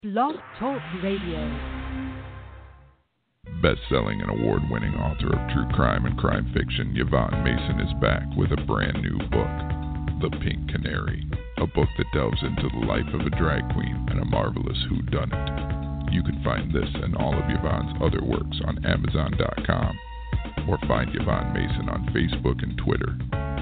Blog Talk Radio. Best-selling and award-winning author of true crime and crime fiction, Yvonne Mason is back with a brand new book, The Pink Canary, a book that delves into the life of a drag queen and a marvelous whodunit. You can find this and all of Yvonne's other works on Amazon.com or find Yvonne Mason on Facebook and Twitter.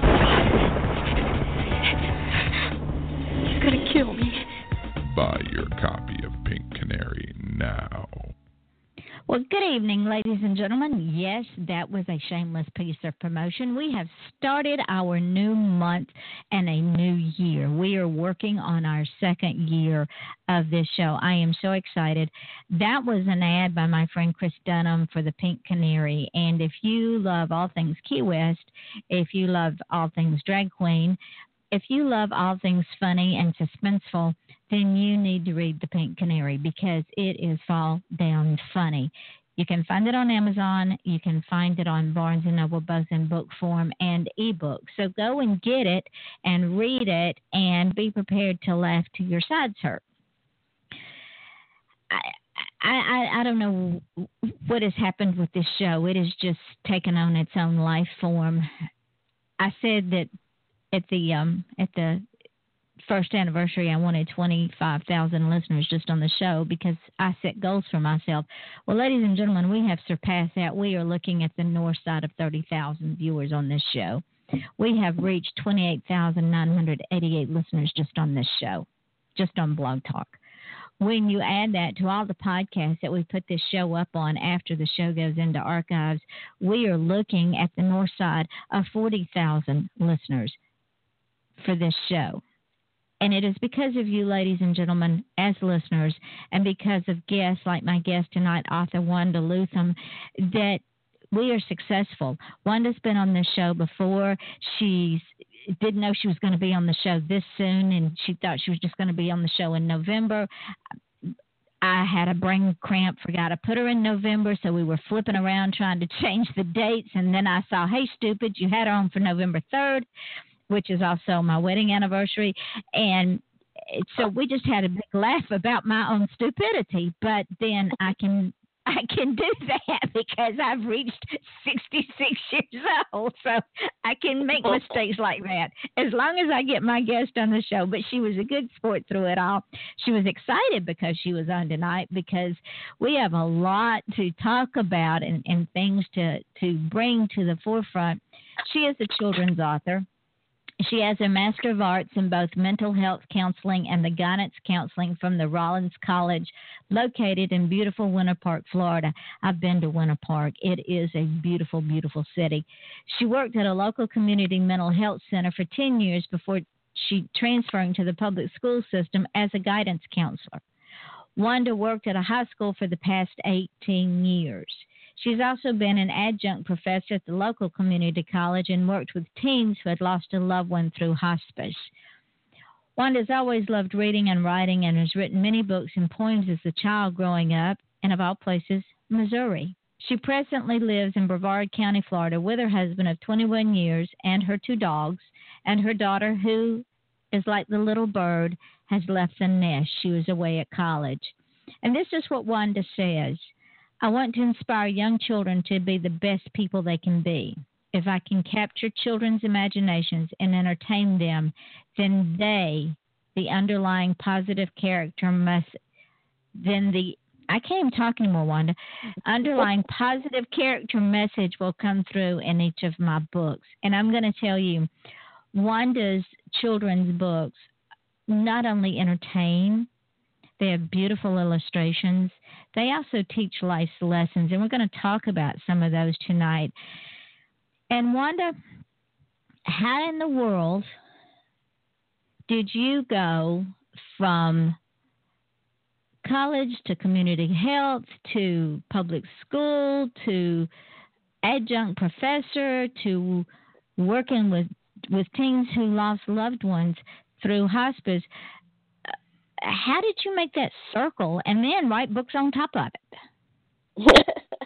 You're gonna kill me. Buy your copy of Pink Canary now. Well, good evening, ladies and gentlemen. Yes, that was a shameless piece of promotion. We have started our new month and a new year. We are working on our second year of this show. I am so excited. That was an ad by my friend Chris Dunham for the Pink Canary. And if you love all things Key West, if you love all things drag queen, if you love all things funny and suspenseful, then you need to read The Pink Canary because it is fall down funny. You can find it on Amazon. You can find it on Barnes & Noble, both in book form and ebook. So go and get it and read it and be prepared to laugh till your sides hurt. I don't know what has happened with this show. It has just taken on its own life form. I said that at the first anniversary, I wanted 25,000 listeners just on the show because I set goals for myself. Well, ladies and gentlemen, we have surpassed that. We are looking at the north side of 30,000 viewers on this show. We have reached 28,988 listeners just on this show, just on Blog Talk. When you add that to all the podcasts that we put this show up on after the show goes into archives, we are looking at the north side of 40,000 listeners for this show. And it is because of you, ladies and gentlemen, as listeners, and because of guests like my guest tonight, author Wanda Lutham, that we are successful. Wanda's been on this show before. She didn't know she was going to be on the show this soon, and she thought she was just going to be on the show in November. I had a brain cramp, forgot to put her in November, so we were flipping around trying to change the dates, and then I saw, hey, stupid, you had her on for November 3rd, which is also my wedding anniversary, and so we just had a big laugh about my own stupidity, but then I can do that because I've reached 66 years old, so I can make mistakes like that as long as I get my guest on the show. But she was a good sport through it all. She was excited because she was on tonight because we have a lot to talk about and things to bring to the forefront. She is a children's author. She has a Master of Arts in both mental health counseling and the guidance counseling from the Rollins College, located in beautiful Winter Park, Florida. I've been to Winter Park. It is a beautiful, beautiful city. She worked at a local community mental health center for 10 years before she transferring to the public school system as a guidance counselor. Wanda worked at a high school for the past 18 years. She's also been an adjunct professor at the local community college and worked with teens who had lost a loved one through hospice. Wanda's always loved reading and writing and has written many books and poems as a child growing up in, of all places, Missouri. She presently lives in Brevard County, Florida, with her husband of 21 years and her 2 dogs, and her daughter, who is like the little bird, has left the nest. She was away at college. And this is what Wanda says. I want to inspire young children to be the best people they can be. If I can capture children's imaginations and entertain them, then the underlying positive character I can't even talk anymore, Wanda. Underlying positive character message will come through in each of my books. And I'm going to tell you, Wanda's children's books not only entertain, they have beautiful illustrations. They also teach life's lessons, and we're going to talk about some of those tonight. And Wanda, how in the world did you go from college to community health to public school to adjunct professor to working with teens who lost loved ones through hospice? How did you make that circle and then write books on top of it?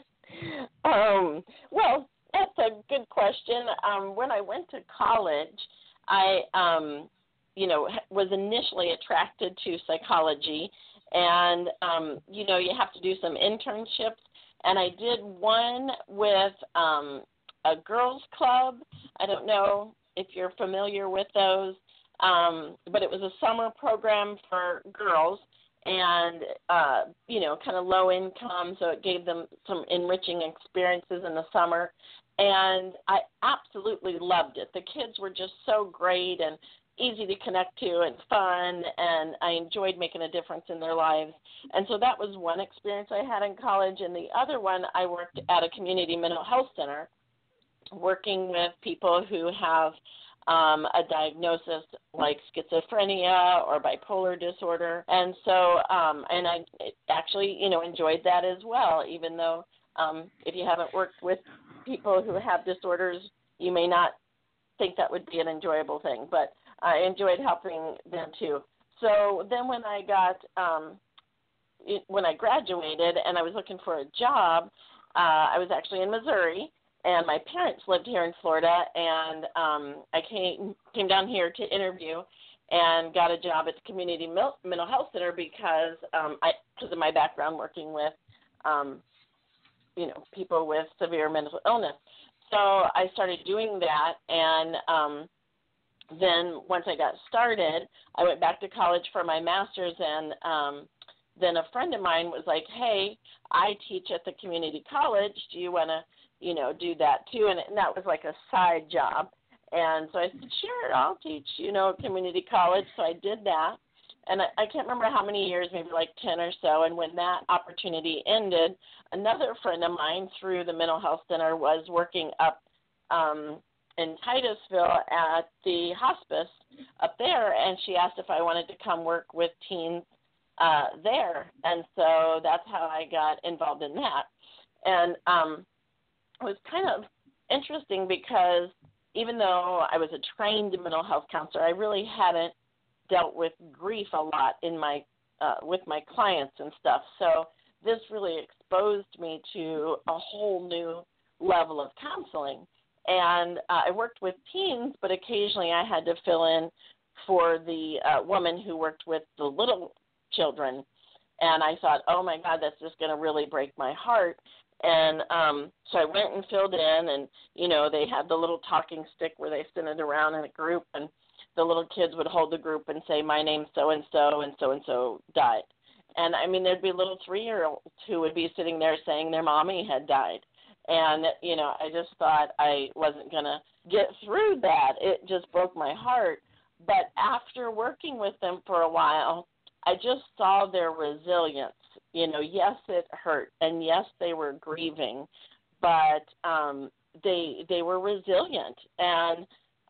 Well, that's a good question. When I went to college, I, was initially attracted to psychology And, you have to do some internships. And I did one with a girls' club. I don't know if you're familiar with those, but it was a summer program for girls and, kind of low income, so it gave them some enriching experiences in the summer. And I absolutely loved it. The kids were just so great and easy to connect to and fun, and I enjoyed making a difference in their lives. And so that was one experience I had in college. And the other one, I worked at a community mental health center working with people who have a diagnosis like schizophrenia or bipolar disorder. And so, and I actually, enjoyed that as well, even though if you haven't worked with people who have disorders, you may not think that would be an enjoyable thing, but I enjoyed helping them too. So then when I graduated and I was looking for a job, I was actually in Missouri, and my parents lived here in Florida, and I came down here to interview and got a job at the Community Mental Health Center because of my background working with, people with severe mental illness. So I started doing that, and then once I got started, I went back to college for my master's, and then a friend of mine was like, hey, I teach at the community college. Do you want to, do that too? And that was like a side job. And so I said, sure, I'll teach, community college. So I did that. And I can't remember how many years, maybe like 10 or so. And when that opportunity ended, another friend of mine through the mental health center was working up in Titusville at the hospice up there, and she asked if I wanted to come work with teens there. And so that's how I got involved in that. And it was kind of interesting because even though I was a trained mental health counselor, I really hadn't dealt with grief a lot in my with my clients and stuff. So this really exposed me to a whole new level of counseling. And I worked with teens, but occasionally I had to fill in for the woman who worked with the little children. And I thought, oh, my God, that's just going to really break my heart. And so I went and filled in, and, they had the little talking stick where they sent it around in a group, and the little kids would hold the group and say, my name's so-and-so, and so-and-so died. And, there'd be little 3-year-olds who would be sitting there saying their mommy had died. And, I just thought I wasn't going to get through that. It just broke my heart. But after working with them for a while, I just saw their resilience. Yes, it hurt, and yes, they were grieving, but they were resilient. And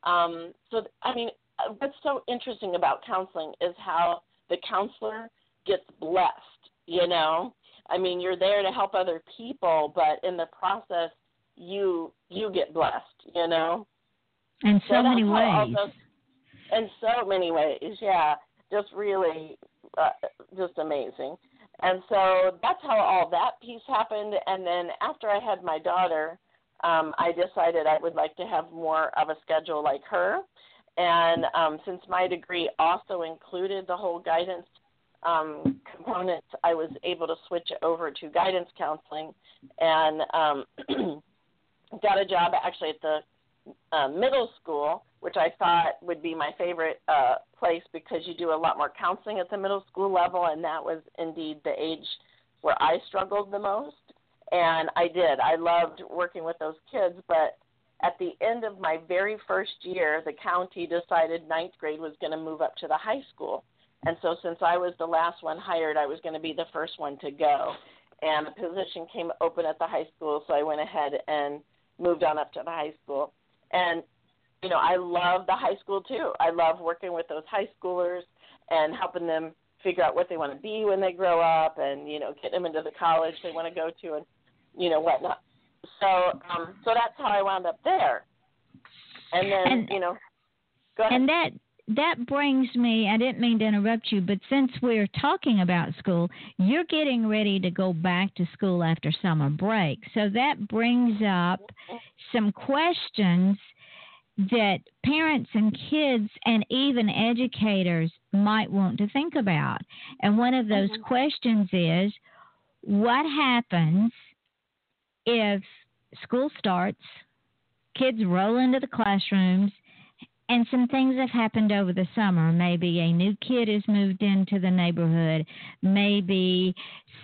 what's so interesting about counseling is how the counselor gets blessed, you're there to help other people, but in the process, you get blessed, In so many ways. In so many ways, yeah. Just really, just amazing. And so that's how all that piece happened. And then after I had my daughter, I decided I would like to have more of a schedule like her. And since my degree also included the whole guidance components, I was able to switch over to guidance counseling and got a job actually at the middle school, which I thought would be my favorite place because you do a lot more counseling at the middle school level, and that was indeed the age where I struggled the most. And I did. I loved working with those kids, but at the end of my very first year, the county decided ninth grade was going to move up to the high school. And so since I was the last one hired, I was going to be the first one to go. And a position came open at the high school, so I went ahead and moved on up to the high school. And, I love the high school, too. I love working with those high schoolers and helping them figure out what they want to be when they grow up and, get them into the college they want to go to and, whatnot. So that's how I wound up there. And then, go ahead. And that brings me, I didn't mean to interrupt you, but since we're talking about school, you're getting ready to go back to school after summer break. So that brings up some questions that parents and kids and even educators might want to think about. And one of those questions is, what happens if school starts, kids roll into the classrooms, and some things have happened over the summer? Maybe a new kid has moved into the neighborhood. Maybe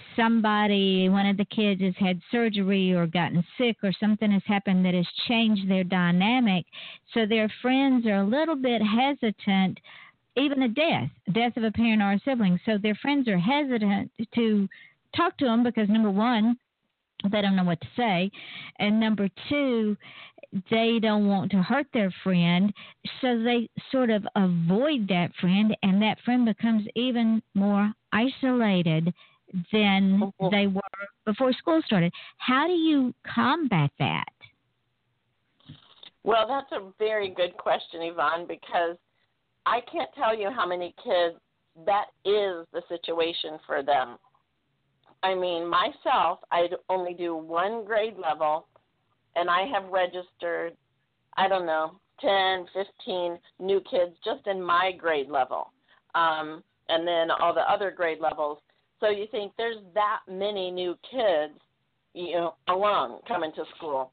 one of the kids has had surgery or gotten sick, or something has happened that has changed their dynamic. So their friends are a little bit hesitant, even a death of a parent or a sibling. So their friends are hesitant to talk to them because, number one, they don't know what to say. And number two, they don't want to hurt their friend, so they sort of avoid that friend, and that friend becomes even more isolated than they were before school started. How do you combat that? Well, that's a very good question, Yvonne, because I can't tell you how many kids that is the situation for them. I mean, myself, I only do one grade level, and I have registered, 10, 15 new kids just in my grade level, and then all the other grade levels. So you think there's that many new kids, alone coming to school.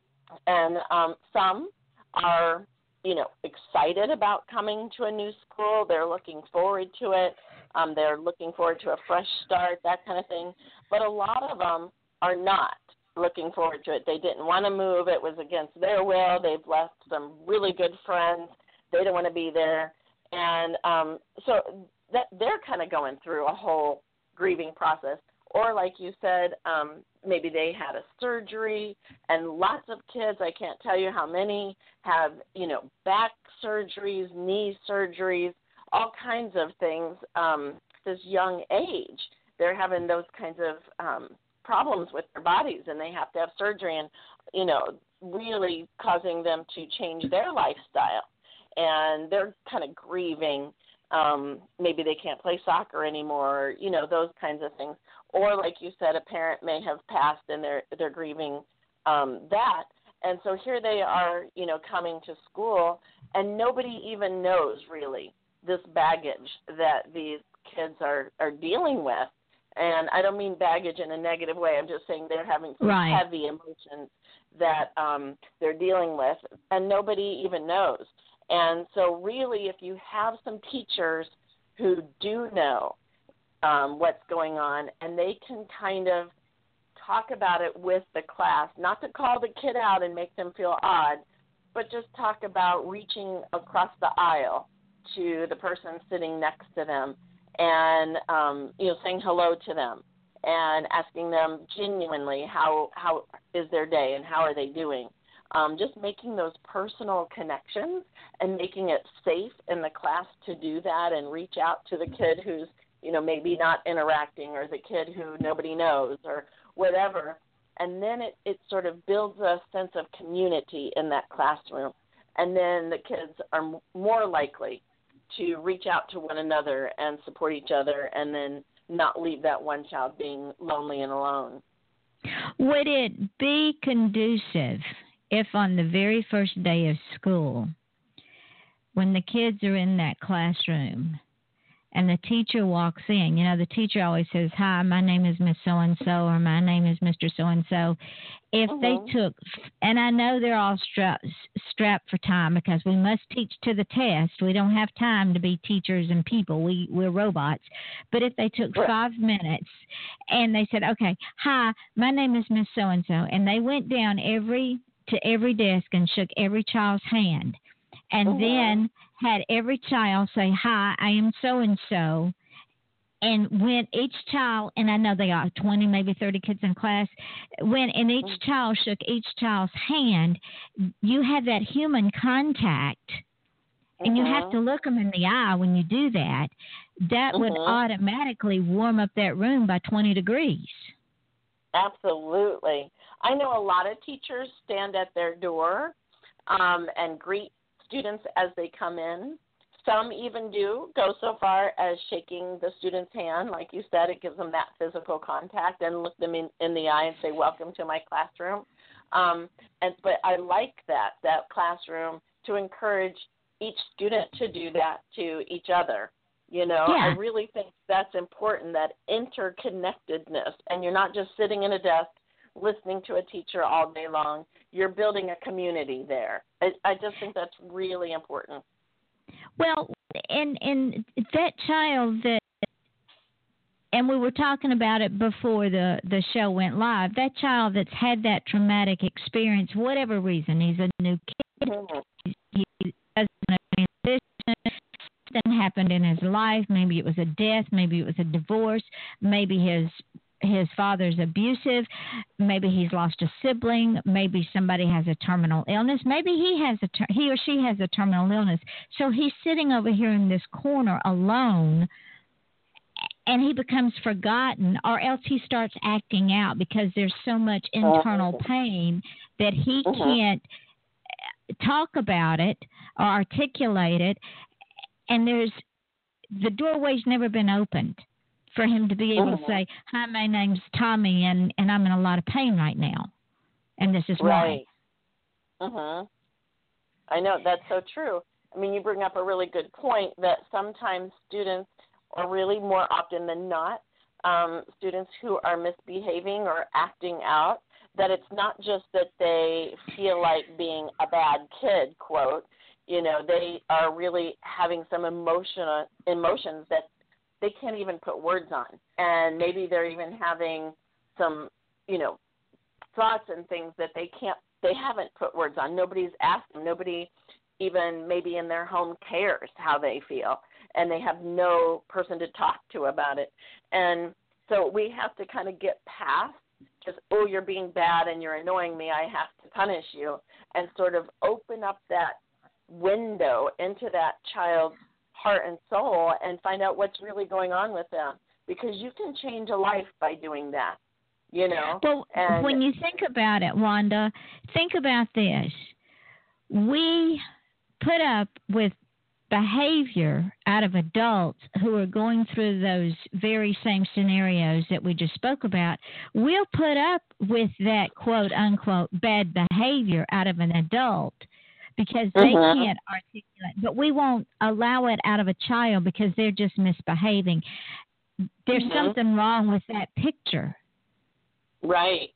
And some are, excited about coming to a new school. They're looking forward to it. They're looking forward to a fresh start, that kind of thing. But a lot of them are not looking forward to it. They didn't want to move. It was against their will. They've left some really good friends. They don't want to be there. And so that they're kind of going through a whole grieving process. Or like you said, maybe they had a surgery, and lots of kids, I can't tell you how many, have, back surgeries, knee surgeries, all kinds of things. This young age, they're having those kinds of problems with their bodies, and they have to have surgery, and, really causing them to change their lifestyle. And they're kind of grieving. Maybe they can't play soccer anymore, those kinds of things. Or, like you said, a parent may have passed and they're grieving that. And so here they are, coming to school, and nobody even knows really this baggage that these kids are dealing with. And I don't mean baggage in a negative way. I'm just saying they're having some heavy emotions that they're dealing with, and nobody even knows. And so really, if you have some teachers who do know what's going on, and they can kind of talk about it with the class, not to call the kid out and make them feel odd, but just talk about reaching across the aisle to the person sitting next to them and, saying hello to them and asking them genuinely how is their day and how are they doing. Just making those personal connections and making it safe in the class to do that and reach out to the kid who's, maybe not interacting, or the kid who nobody knows, or whatever. And then it sort of builds a sense of community in that classroom. And then the kids are more likely to reach out to one another and support each other, and then not leave that one child being lonely and alone. Would it be conducive if on the very first day of school, when the kids are in that classroom and the teacher walks in, the teacher always says, "Hi, my name is Miss So-and-so," or "My name is Mr. So-and-so." If they took, and I know they're all strapped for time because we must teach to the test. We don't have time to be teachers and people. We're robots. But if they took 5 minutes and they said, "Okay, hi, my name is Miss So-and-so," and they went down to every desk and shook every child's hand, and then had every child say, "Hi, I am so-and-so," and when each child, and I know they got 20, maybe 30 kids in class, and each child shook each child's hand, you have that human contact, and you have to look them in the eye when you do that. That would automatically warm up that room by 20 degrees. Absolutely. I know a lot of teachers stand at their door and greet students as they come in. Some even do go so far as shaking the student's hand. Like you said, it gives them that physical contact, and look them in the eye and say, "Welcome to my classroom." But I like that classroom to encourage each student to do that to each other. You know, Yeah. I really think that's important, that interconnectedness. And you're not just sitting in a desk listening to a teacher all day long. You're building a community there. I just think that's really important. Well, and that child that, and we were talking about it before the show went live, that child that's had that traumatic experience, whatever reason, he's a new kid, he doesn't know transition, something happened in his life, maybe it was a death, maybe it was a divorce, maybe his father's abusive, maybe he's lost a sibling, maybe somebody has a terminal illness, maybe he or she has a terminal illness. So he's sitting over here in this corner alone, and he becomes forgotten, or else he starts acting out because there's so much internal pain that he can't talk about it or articulate it, and the doorway's never been opened for him to be able to say, hi, my name's Tommy, and I'm in a lot of pain right now, and this is why. Right. I know, that's so true. I mean, you bring up a really good point that sometimes students, or really more often than not, students who are misbehaving or acting out, that it's not just that they feel like being a bad kid, quote, you know, they are really having some emotions that they can't even put words on. And maybe they're even having some, you know, thoughts and things that they haven't put words on. Nobody's asked them. Nobody even maybe in their home cares how they feel. And they have no person to talk to about it. And so we have to kind of get past just, oh, you're being bad and you're annoying me, I have to punish you, and sort of open up that window into that child's heart and soul and find out what's really going on with them, because you can change a life by doing that, you know. Well, and when you think about it, Wanda, think about this. We put up with behavior out of adults who are going through those very same scenarios that we just spoke about. We'll put up with that quote unquote bad behavior out of an adult because they can't articulate, but we won't allow it out of a child because they're just misbehaving. There's something wrong with that picture. Right.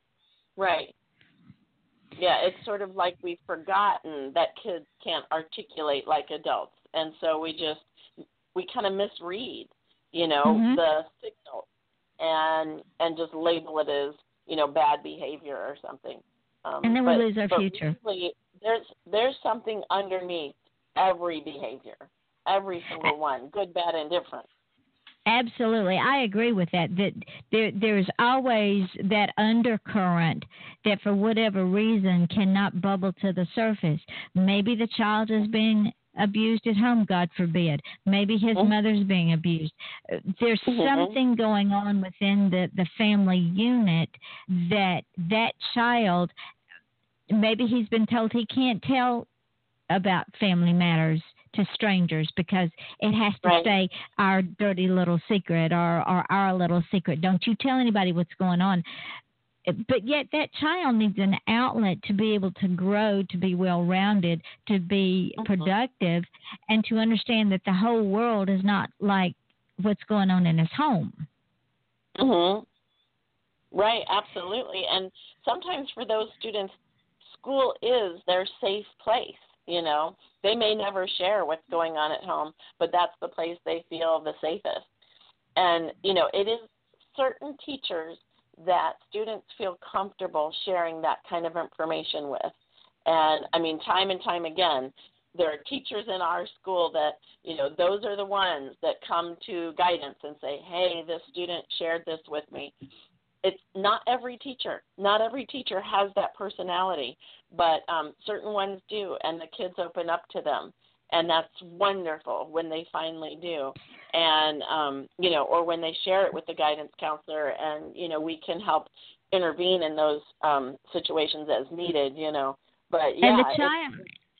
Yeah, it's sort of like we've forgotten that kids can't articulate like adults. And so we kind of misread, you know, the signal and just label it as, you know, bad behavior or something. And then we lose our future. Really, there's something underneath every behavior, every single one, good, bad, and different. Absolutely. I agree with that. That there's always that undercurrent that for whatever reason cannot bubble to the surface. Maybe the child is being abused at home, God forbid. Maybe his mother's being abused. There's something going on within the family unit that child, maybe he's been told he can't tell about family matters to strangers because it has to stay our dirty little secret or our little secret. Don't you tell anybody what's going on. But yet that child needs an outlet to be able to grow, to be well-rounded, to be productive, and to understand that the whole world is not like what's going on in his home. Right, absolutely. And sometimes for those students, school is their safe place, you know. They may never share what's going on at home, but that's the place they feel the safest. And, you know, it is certain teachers that students feel comfortable sharing that kind of information with. And, I mean, time and time again, there are teachers in our school that, you know, those are the ones that come to guidance and say, hey, this student shared this with me. It's not every teacher. Not every teacher has that personality, but certain ones do, and the kids open up to them. And that's wonderful when they finally do. And, you know, or when they share it with the guidance counselor and, you know, we can help intervene in those situations as needed, you know. But, yeah.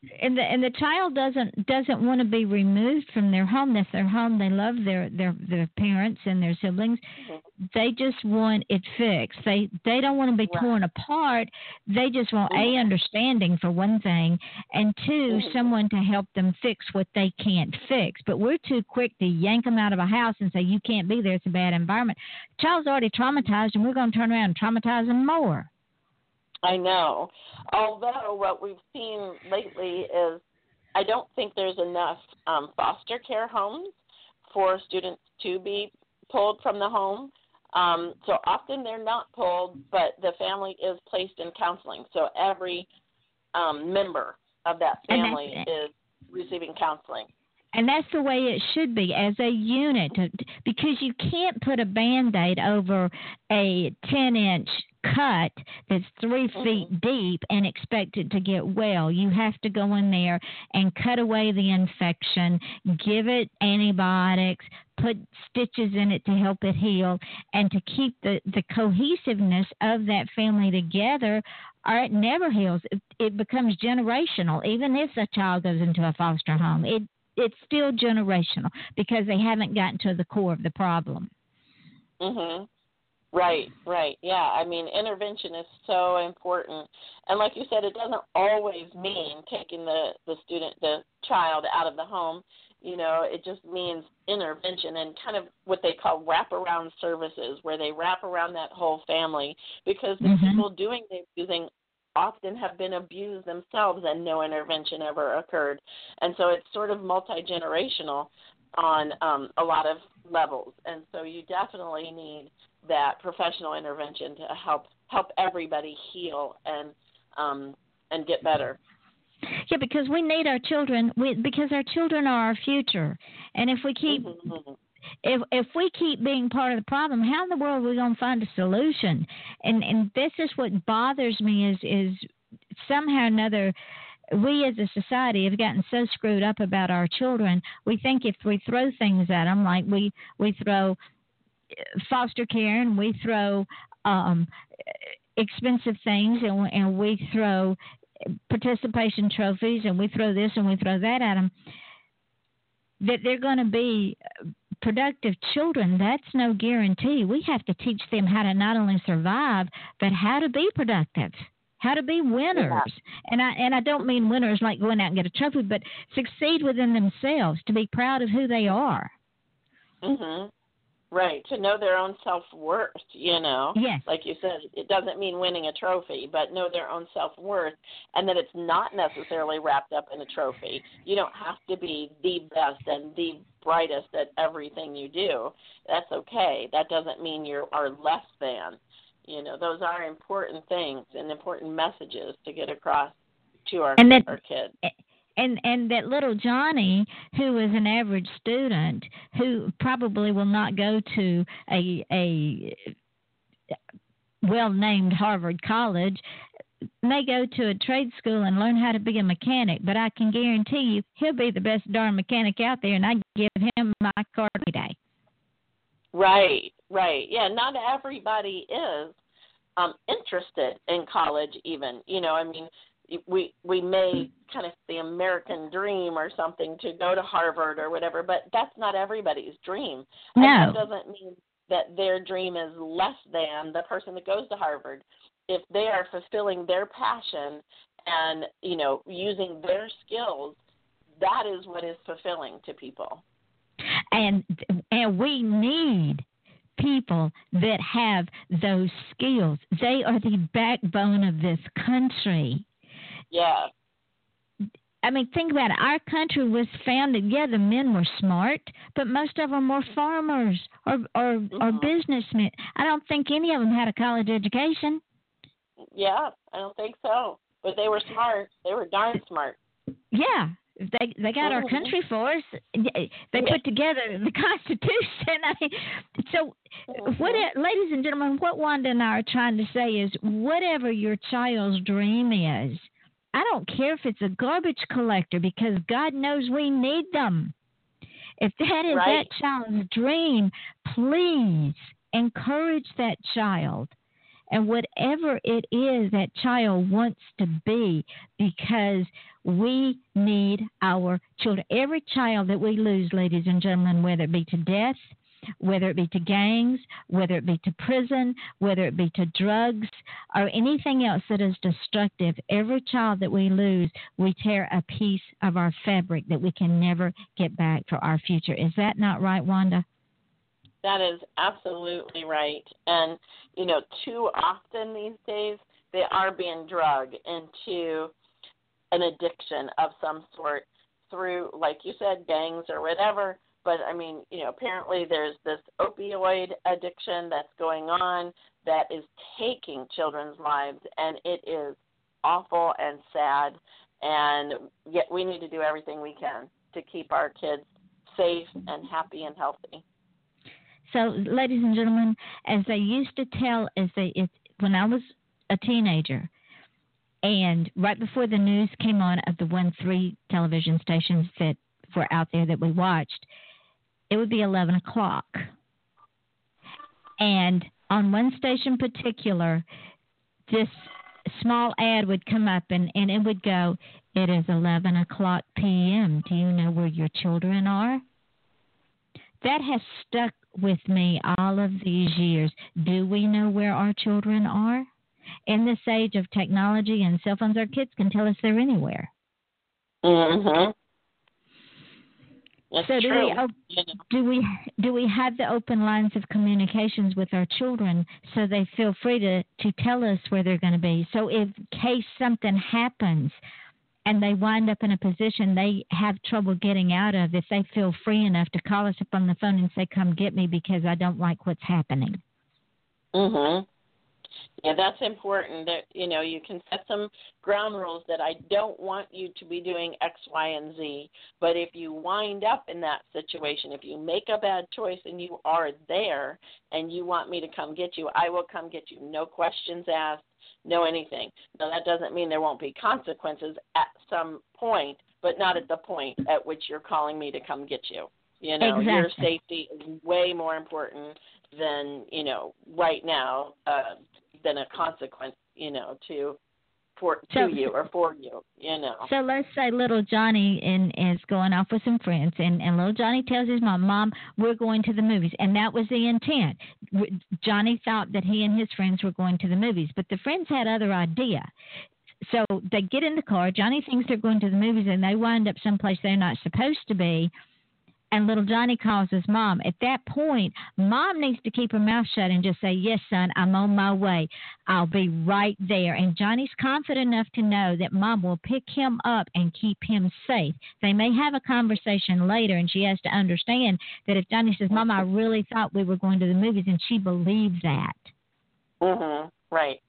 And the child doesn't want to be removed from their home. That's their home. They love their parents and their siblings. Mm-hmm. They just want it fixed. They don't want to be torn apart. They just want understanding for one thing, and two, someone to help them fix what they can't fix. But we're too quick to yank them out of a house and say you can't be there. It's a bad environment. The child's already traumatized, and we're going to turn around and traumatize them more. I know. Although what we've seen lately is I don't think there's enough foster care homes for students to be pulled from the home. So often they're not pulled, but the family is placed in counseling. So every member of that family is receiving counseling. And that's the way it should be, as a unit, because you can't put a Band-Aid over a 10-inch cut that's 3 feet deep and expect it to get well. You have to go in there and cut away the infection, give it antibiotics, put stitches in it to help it heal, and to keep the cohesiveness of that family together, or it never heals. It becomes generational. Even if a child goes into a foster home, it's still generational because they haven't gotten to the core of the problem. Mhm. Right. Yeah, I mean, intervention is so important. And like you said, it doesn't always mean taking the child out of the home. You know, it just means intervention and kind of what they call wraparound services, where they wrap around that whole family, because the people doing the abusing often have been abused themselves and no intervention ever occurred. And so it's sort of multi-generational on a lot of levels. And so you definitely need that professional intervention to help everybody heal and get better. Yeah, because we need our children. Because our children are our future, and if we keep if we keep being part of the problem, how in the world are we going to find a solution? And this is what bothers me is somehow or another, we as a society have gotten so screwed up about our children. We think if we throw things at them, like we throw foster care and we throw expensive things and we throw participation trophies and we throw this and we throw that at them, that they're going to be productive children. That's no guarantee. We have to teach them how to not only survive, but how to be productive, how to be winners. Yeah. And I don't mean winners like going out and get a trophy, but succeed within themselves, to be proud of who they are. Right, to know their own self-worth, you know. Yes. Like you said, it doesn't mean winning a trophy, but know their own self-worth, and that it's not necessarily wrapped up in a trophy. You don't have to be the best and the brightest at everything you do. That's okay. That doesn't mean you are less than. You know, those are important things and important messages to get across to our kids. And that little Johnny, who is an average student, who probably will not go to a well-named Harvard college, may go to a trade school and learn how to be a mechanic. But I can guarantee you he'll be the best darn mechanic out there, and I give him my car every day. Right. Yeah, not everybody is interested in college even. You know, I mean, we may kind of the American dream or something to go to Harvard or whatever, but that's not everybody's dream. No. And that doesn't mean that their dream is less than the person that goes to Harvard. If they are fulfilling their passion and, you know, using their skills, that is what is fulfilling to people. And we need people that have those skills. They are the backbone of this country. Yeah. I mean, think about it. Our country was founded, the men were smart, but most of them were farmers or businessmen. I don't think any of them had a college education. Yeah, I don't think so. But they were smart. They were darn smart. Yeah. They got our country for us. They put together the Constitution. I mean, so, ladies and gentlemen, what Wanda and I are trying to say is, whatever your child's dream is, I don't care if it's a garbage collector, because God knows we need them. If that is that child's dream, please encourage that child and whatever it is that child wants to be, because we need our children. Every child that we lose, ladies and gentlemen, whether it be to death, whether it be to gangs, whether it be to prison, whether it be to drugs, or anything else that is destructive, every child that we lose, we tear a piece of our fabric that we can never get back for our future. Is that not right, Wanda? That is absolutely right. And, too often these days, they are being drugged into an addiction of some sort through, like you said, gangs or whatever. But, apparently there's this opioid addiction that's going on that is taking children's lives, and it is awful and sad. And yet we need to do everything we can to keep our kids safe and happy and healthy. So, ladies and gentlemen, as they used to tell, when I was a teenager, and right before the news came on of the 3 television stations that were out there that we watched, it would be 11 o'clock. And on one station in particular, this small ad would come up, and it would go, "It is 11 o'clock p.m. Do you know where your children are?" That has stuck with me all of these years. Do we know where our children are? In this age of technology and cell phones, our kids can tell us they're anywhere. Mm-hmm. So do we have the open lines of communications with our children so they feel free to tell us where they're going to be? So in case something happens and they wind up in a position they have trouble getting out of, if they feel free enough to call us up on the phone and say, "Come get me because I don't like what's happening." Mhm. Yeah, that's important. That you can set some ground rules that I don't want you to be doing X, Y, and Z. But if you wind up in that situation, if you make a bad choice and you are there and you want me to come get you, I will come get you. No questions asked, no anything. Now, that doesn't mean there won't be consequences at some point, but not at the point at which you're calling me to come get you. Exactly. Your safety is way more important than, right now, than a consequence, to you or for you, So let's say little Johnny is going off with some friends, and little Johnny tells his mom, "Mom, we're going to the movies." And that was the intent. Johnny thought that he and his friends were going to the movies, but the friends had other idea. So they get in the car. Johnny thinks they're going to the movies, and they wind up someplace they're not supposed to be. And little Johnny calls his mom. At that point, Mom needs to keep her mouth shut and just say, "Yes, son, I'm on my way. I'll be right there." And Johnny's confident enough to know that Mom will pick him up and keep him safe. They may have a conversation later, and she has to understand that if Johnny says, "Mom, I really thought we were going to the movies," and she believes that. Mhm. Right.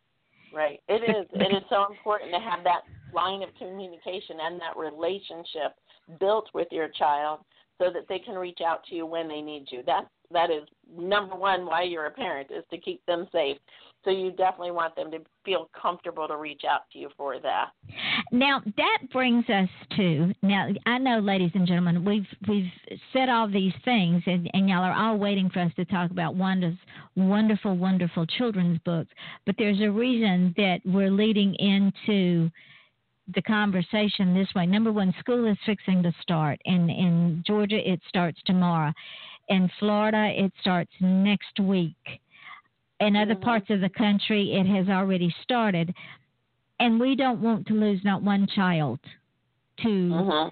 It is so important to have that line of communication and that relationship built with your child, so that they can reach out to you when they need you. That is number one why you're a parent, is to keep them safe. So you definitely want them to feel comfortable to reach out to you for that. Now, that brings us to, I know, ladies and gentlemen, we've said all these things, and y'all are all waiting for us to talk about Wanda's wonderful, wonderful children's books, but there's a reason that we're leading into the conversation this way. Number one, school is fixing to start. In Georgia, it starts tomorrow. In Florida, it starts next week. In other parts of the country, it has already started. And we don't want to lose not one child to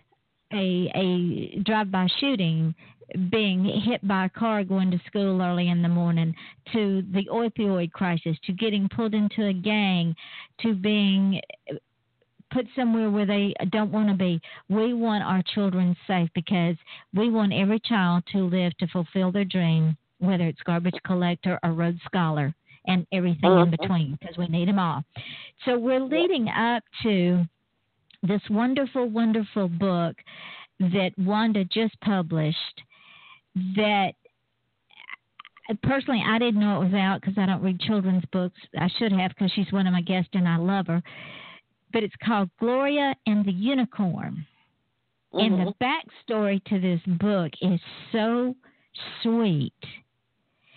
a drive-by shooting, being hit by a car going to school early in the morning, to the opioid crisis, to getting pulled into a gang, to being put somewhere where they don't want to be. We want our children safe because we want every child to live to fulfill their dream, whether it's garbage collector or Rhodes Scholar and everything in between, because we need them all. So we're leading up to this wonderful, wonderful book that Wanda just published that personally I didn't know it was out because I don't read children's books. I should have, because she's one of my guests and I love her. But it's called Gloria and the Unicorn. And the backstory to this book is so sweet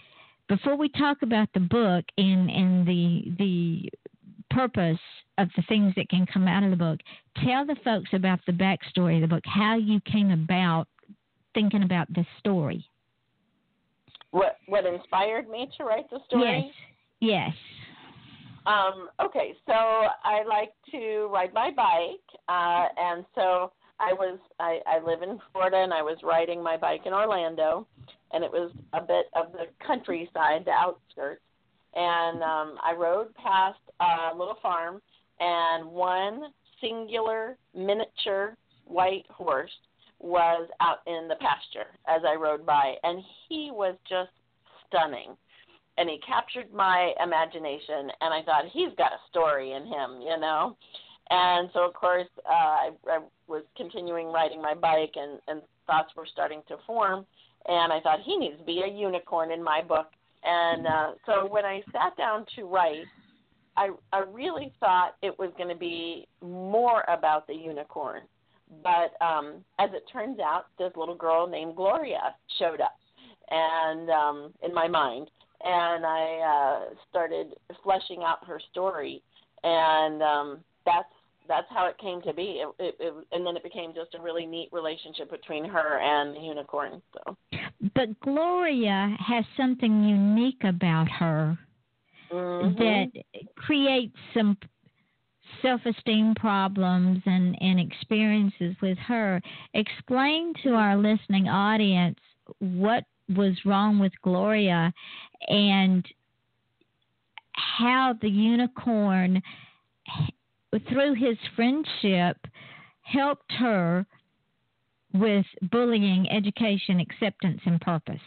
before we talk about the book and the purpose of the things that can come out of the book, tell the folks about the backstory of the book, how you came about thinking about this story. What inspired me to write the story? Yes. Okay, so I like to ride my bike, and so I live in Florida, and I was riding my bike in Orlando, and it was a bit of the countryside, the outskirts, and I rode past a little farm, and one singular miniature white horse was out in the pasture as I rode by, and he was just stunning. And he captured my imagination, and I thought, he's got a story in him, you know. And so, of course, I was continuing riding my bike, and thoughts were starting to form, and I thought, he needs to be a unicorn in my book. And so when I sat down to write, I really thought it was going to be more about the unicorn. But as it turns out, this little girl named Gloria showed up, and in my mind. And I started fleshing out her story, and that's how it came to be. And then it became just a really neat relationship between her and the unicorn. So. But Gloria has something unique about her that creates some self-esteem problems and experiences with her. Explain to our listening audience what was wrong with Gloria and how the unicorn, through his friendship, helped her with bullying, education, acceptance, and purpose.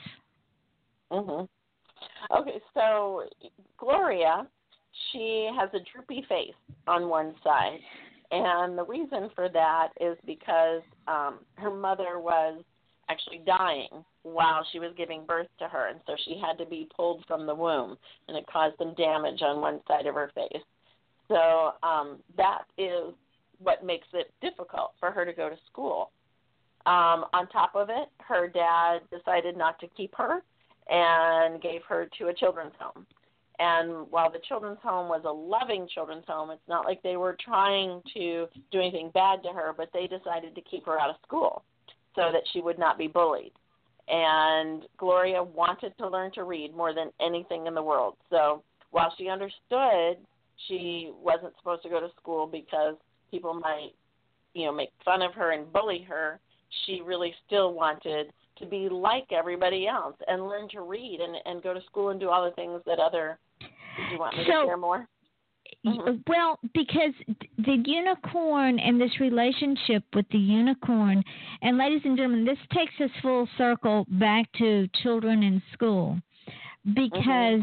Okay, so Gloria, she has a droopy face on one side, and the reason for that is because her mother was actually dying while she was giving birth to her, and so she had to be pulled from the womb, and it caused some damage on one side of her face. So that is what makes it difficult for her to go to school. On top of it, her dad decided not to keep her and gave her to a children's home. And while the children's home was a loving children's home, it's not like they were trying to do anything bad to her, but they decided to keep her out of school so that she would not be bullied. And Gloria wanted to learn to read more than anything in the world. So while she understood she wasn't supposed to go to school because people might, make fun of her and bully her, she really still wanted to be like everybody else and learn to read and go to school and do all the things that other. Did you want me to share more? Well, because the unicorn and this relationship with the unicorn, and ladies and gentlemen, this takes us full circle back to children in school, because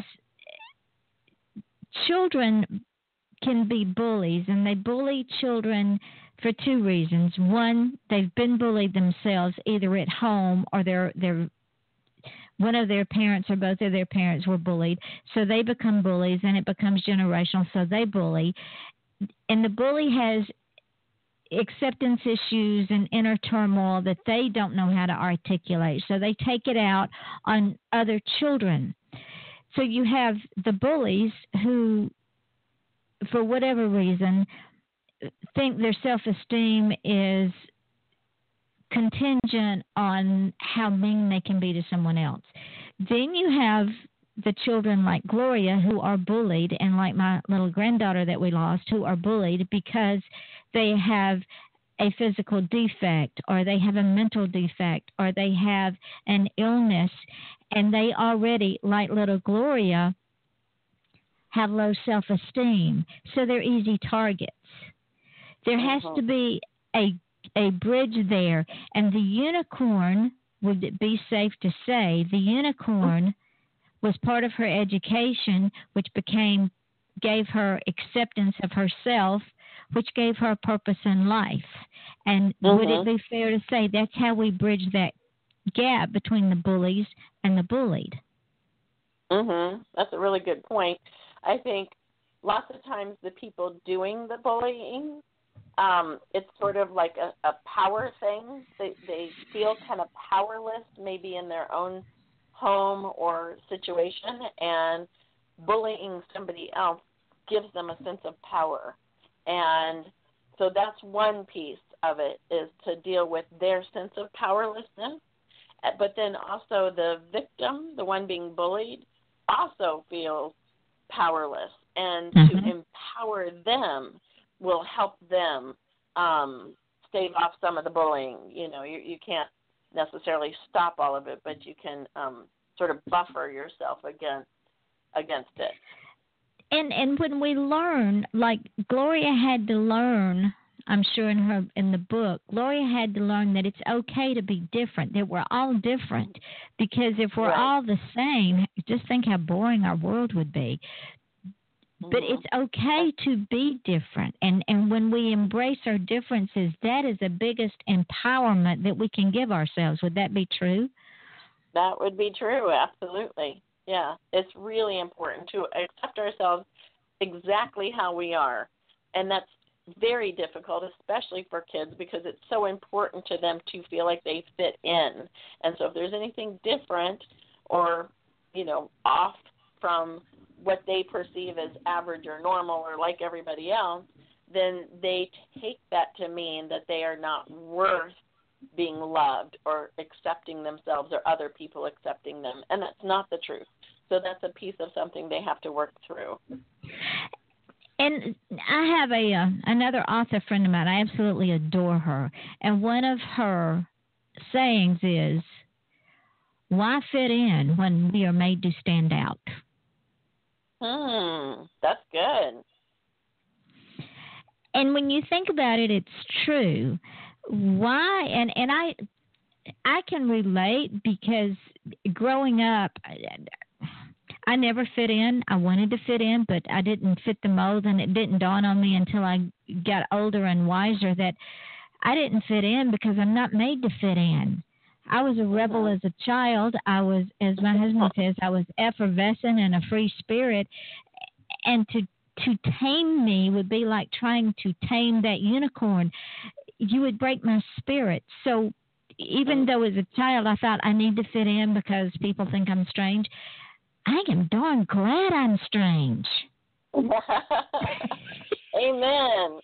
children can be bullies, and they bully children for two reasons. One, they've been bullied themselves, either at home or they're one of their parents or both of their parents were bullied, so they become bullies, and it becomes generational, so they bully. And the bully has acceptance issues and inner turmoil that they don't know how to articulate, so they take it out on other children. So you have the bullies who, for whatever reason, think their self-esteem is contingent on how mean they can be to someone else. Then you have the children like Gloria who are bullied, and like my little granddaughter that we lost, who are bullied because they have a physical defect, or they have a mental defect, or they have an illness, and they already, like little Gloria, have low self-esteem, so they're easy targets. There has to be a bridge there, and the unicorn, would it be safe to say, the unicorn was part of her education, which gave her acceptance of herself, which gave her a purpose in life. And would it be fair to say that's how we bridge that gap between the bullies and the bullied? That's a really good point. I think lots of times the people doing the bullying, it's sort of like a power thing. They feel kind of powerless maybe in their own home or situation, and bullying somebody else gives them a sense of power. And so that's one piece of it, is to deal with their sense of powerlessness. But then also the victim, the one being bullied, also feels powerless. And to empower them will help them stave off some of the bullying. You know, you can't necessarily stop all of it, but you can sort of buffer yourself against it. And when we learn, like Gloria had to learn, I'm sure in the book, Gloria had to learn that it's okay to be different, that we're all different. Because if we're all the same, just think how boring our world would be. But it's okay to be different. And when we embrace our differences, that is the biggest empowerment that we can give ourselves. Would that be true? That would be true, absolutely. Yeah, it's really important to accept ourselves exactly how we are. And that's very difficult, especially for kids, because it's so important to them to feel like they fit in. And so if there's anything different or, you know, off from what they perceive as average or normal or like everybody else, then they take that to mean that they are not worth being loved or accepting themselves or other people accepting them. And that's not the truth. So that's a piece of something they have to work through. And I have another author friend of mine. I absolutely adore her. And one of her sayings is, why fit in when we are made to stand out? That's good. And when you think about it, it's true. Why? And I can relate, because growing up, I never fit in. I wanted to fit in, but I didn't fit the mold, and it didn't dawn on me until I got older and wiser that I didn't fit in because I'm not made to fit in. I was a rebel as a child. I was, as my husband says, I was effervescent and a free spirit, and to tame me would be like trying to tame that unicorn. You would break my spirit. So even though as a child I thought I need to fit in because people think I'm strange, I am darn glad I'm strange. Amen.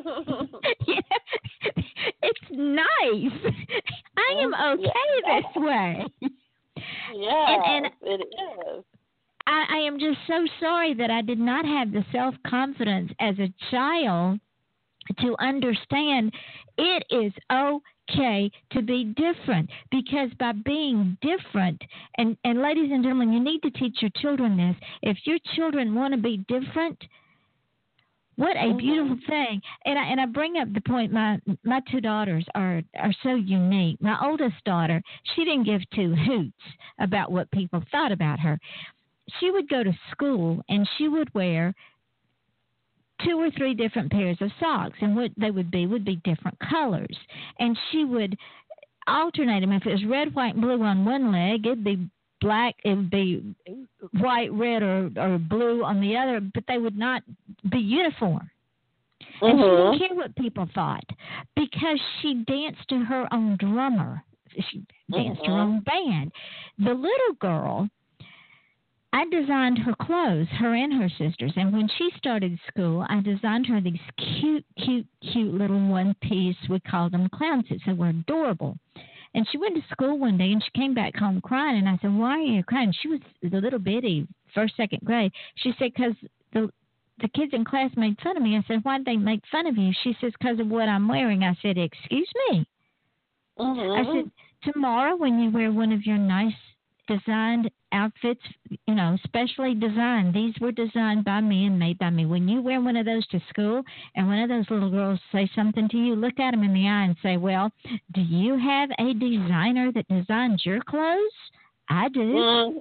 It's nice. I am okay this way. Yeah, and it is. I am just so sorry that I did not have the self-confidence as a child to understand it is okay to be different, because by being different, and ladies and gentlemen, you need to teach your children this. If your children want to be different, what a beautiful thing. And I bring up the point, my two daughters are so unique. My oldest daughter, she didn't give two hoots about what people thought about her. She would go to school and she would wear 2 or 3 different pairs of socks, and what they would be different colors. And she would alternate them. If it was red, white, and blue on one leg, it'd be black, it would be white, red, or blue on the other, but they would not be uniform. And she didn't care what people thought, because she danced to her own drummer. She danced her own band. The little girl, I designed her clothes, her and her sisters. And when she started school, I designed her these cute little one-piece, we called them clown suits. They were adorable. And she went to school one day, and she came back home crying. And I said, why are you crying? She was the little bitty, first, second grade. She said, because the kids in class made fun of me. I said, why did they make fun of you? She says, because of what I'm wearing. I said, excuse me. I said, tomorrow when you wear one of your nice designed outfits, specially designed. These were designed by me and made by me. When you wear one of those to school and one of those little girls say something to you, look at them in the eye and say, well, do you have a designer that designs your clothes? I do.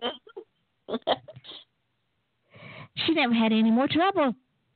She never had any more trouble.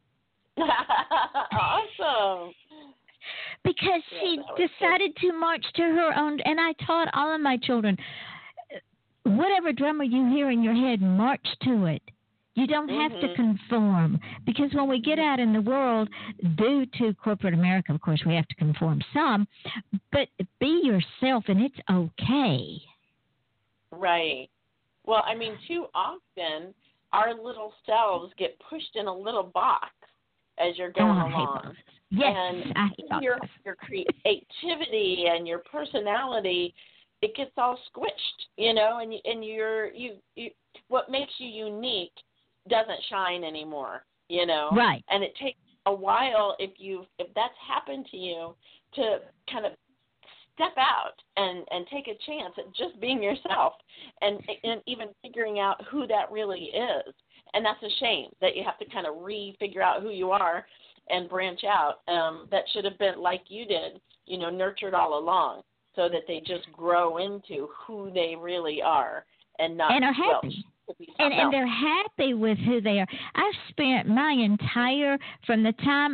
Awesome. Because she decided to march to her own, and I taught all of my children, whatever drummer you hear in your head, march to it. You don't have to conform, because when we get out in the world, due to corporate America, of course, we have to conform some, but be yourself, and it's okay. Right. Well, I mean, too often our little selves get pushed in a little box as you're going along. Yes, and I hate your creativity and your personality, it gets all squished, you know, and you're what makes you unique doesn't shine anymore, you know. Right. And it takes a while if that's happened to you to kind of step out and take a chance at just being yourself and even figuring out who that really is. And that's a shame that you have to kind of figure out who you are and branch out. That should have been like you did, you know, nurtured all along so that they just grow into who they really are and not and are happy. And they're happy with who they are. I've spent my entire from the time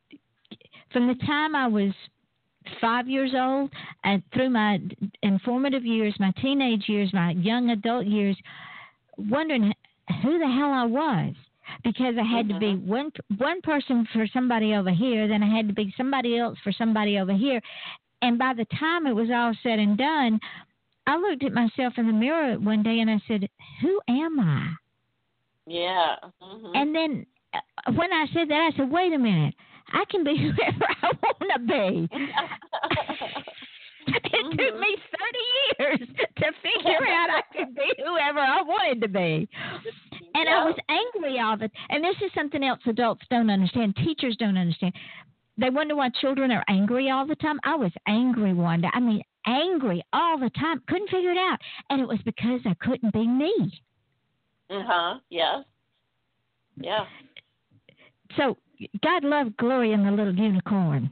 I was 5 years old and through my informative years, my teenage years, my young adult years, wondering who the hell I was, because I had to be one person for somebody over here, then I had to be somebody else for somebody over here, and by the time it was all said and done, I looked at myself in the mirror one day and I said, "Who am I?" Yeah. And then when I said that, I said, "Wait a minute. I can be whoever I want to be." It took me 30 years to figure out I could be whoever I wanted to be. And I was angry all the time. And this is something else adults don't understand, teachers don't understand. They wonder why children are angry all the time. I was angry one day. I mean, angry all the time. Couldn't figure it out. And it was because I couldn't be me. Yes. Yeah. So God loved Gloria and the little unicorn.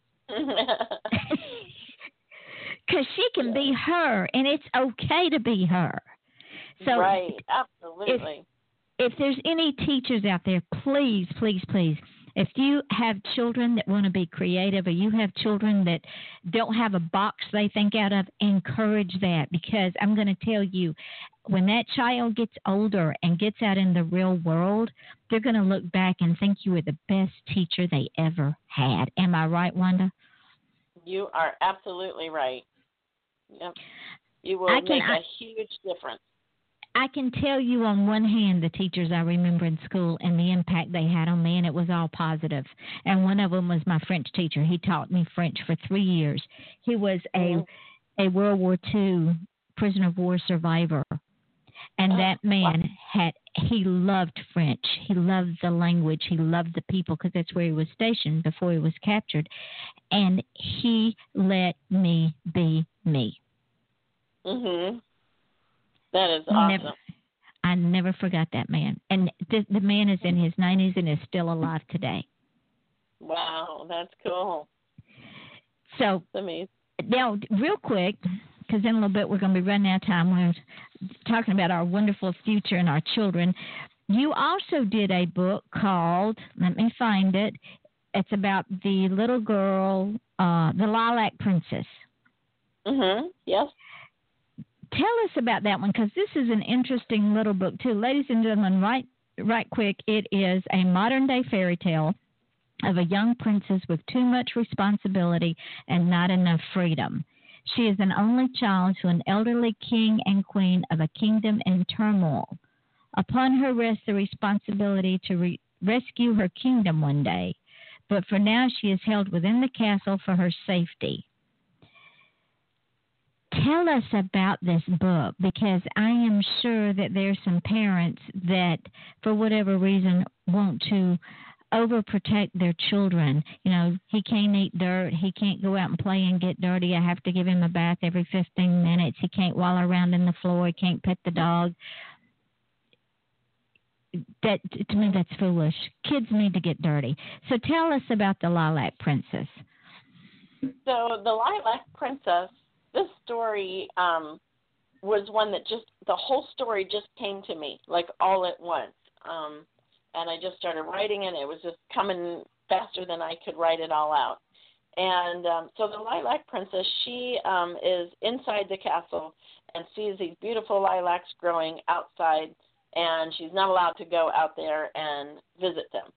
Because she can be her, and it's okay to be her. So right, absolutely. If there's any teachers out there, please, please, please, if you have children that want to be creative or you have children that don't have a box they think out of, encourage that, because I'm going to tell you, when that child gets older and gets out in the real world, they're going to look back and think you were the best teacher they ever had. Am I right, Wanda? You are absolutely right. Yep. You will make a huge difference. I can tell you on one hand the teachers I remember in school and the impact they had on me, and it was all positive. And one of them was my French teacher. He taught me French for 3 years. He was a World War II prisoner of war survivor. And that man he loved French. He loved the language. He loved the people, because that's where he was stationed before he was captured. And he let me be me. That is awesome. I never forgot that man. And the man is in his 90s and is still alive today. Wow, that's cool. So, that's amazing. Now, real quick, because in a little bit we're going to be running out of time. We're talking about our wonderful future and our children. You also did a book called, let me find it, it's about the little girl, the Lilac Princess. Yes. Tell us about that one, because this is an interesting little book, too. Ladies and gentlemen, right quick, it is a modern-day fairy tale of a young princess with too much responsibility and not enough freedom. She is an only child to an elderly king and queen of a kingdom in turmoil. Upon her rests the responsibility to rescue her kingdom one day, but for now she is held within the castle for her safety. Tell us about this book, because I am sure that there's some parents that, for whatever reason, want to overprotect their children. You know, he can't eat dirt. He can't go out and play and get dirty. I have to give him a bath every 15 minutes. He can't wallow around in the floor. He can't pet the dog. That, to me, that's foolish. Kids need to get dirty. So tell us about the Lilac Princess. So the Lilac Princess, this story was one that the whole story just came to me, like all at once. And I just started writing it. It was just coming faster than I could write it all out. And so the Lilac Princess, she is inside the castle and sees these beautiful lilacs growing outside, and she's not allowed to go out there and visit them.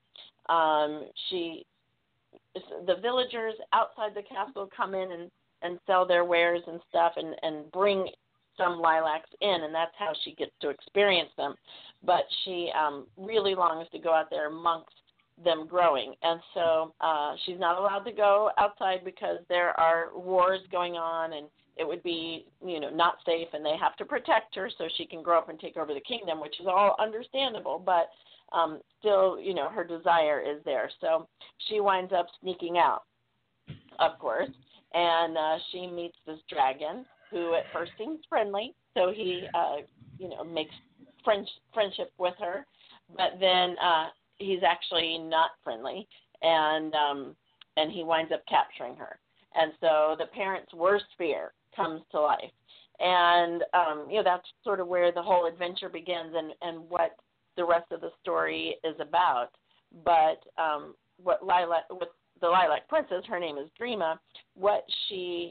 The villagers outside the castle come in and sell their wares and stuff and bring some lilacs in, and that's how she gets to experience them. But she really longs to go out there amongst them growing. And so she's not allowed to go outside because there are wars going on, and it would be, not safe, and they have to protect her so she can grow up and take over the kingdom, which is all understandable, but still, her desire is there. So she winds up sneaking out, of course, and she meets this dragon who at first seems friendly, so he, makes friendship with her, but then he's actually not friendly, and he winds up capturing her. And so the parents' worst fear comes to life. And, that's sort of where the whole adventure begins and what the rest of the story is about. But with the Lilac Princess, her name is Dreama, what she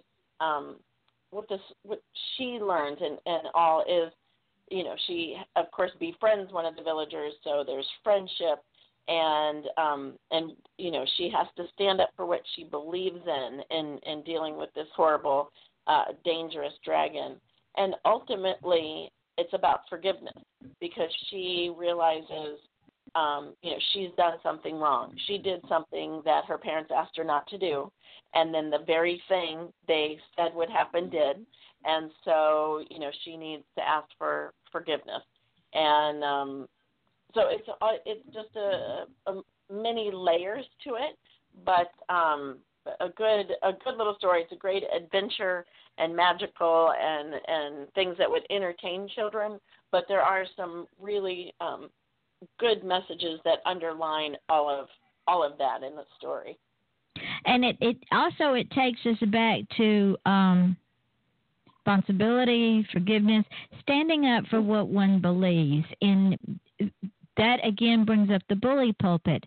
learns and all is, she, of course, befriends one of the villagers, so there's friendship. And she has to stand up for what she believes in dealing with this horrible, dangerous dragon. And ultimately, it's about forgiveness because she realizes, she's done something wrong. She did something that her parents asked her not to do, and then the very thing they said would happen did. And so, she needs to ask for forgiveness. And so it's just a many layers to it, but a good little story. It's a great adventure and magical and things that would entertain children. But there are some really good messages that underline all of that in the story. And it also takes us back to responsibility, forgiveness, standing up for what one believes. And that, again, brings up the bully pulpit.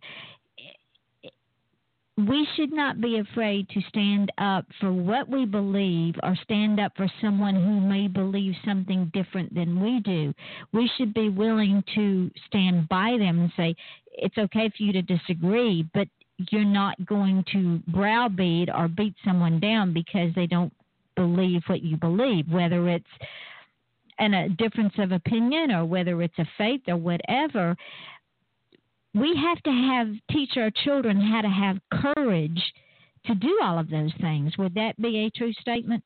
We should not be afraid to stand up for what we believe or stand up for someone who may believe something different than we do. We should be willing to stand by them and say, it's okay for you to disagree, but you're not going to browbeat or beat someone down because they don't believe what you believe, whether it's a difference of opinion or whether it's a faith or whatever. We have to teach our children how to have courage to do all of those things. Would that be a true statement?